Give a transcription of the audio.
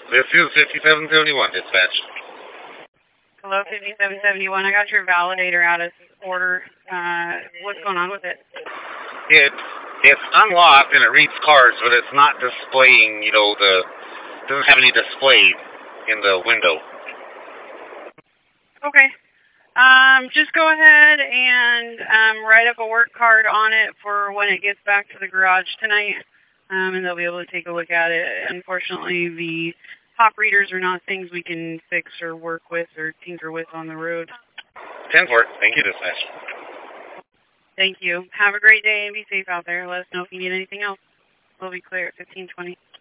This is 5771, dispatch. Hello, 5771. I got your validator out of order. What's going on with it? It's unlocked and it reads cards, but it's not displaying, doesn't have any display in the window. Okay. Just go ahead and write up a work card on it for when it gets back to the garage tonight, and they'll be able to take a look at it. Unfortunately, the hop readers are not things we can fix or work with or tinker with on the road. 10-4. Thank you, dispatch. Thank you. Have a great day and be safe out there. Let us know if you need anything else. We'll be clear at 1520.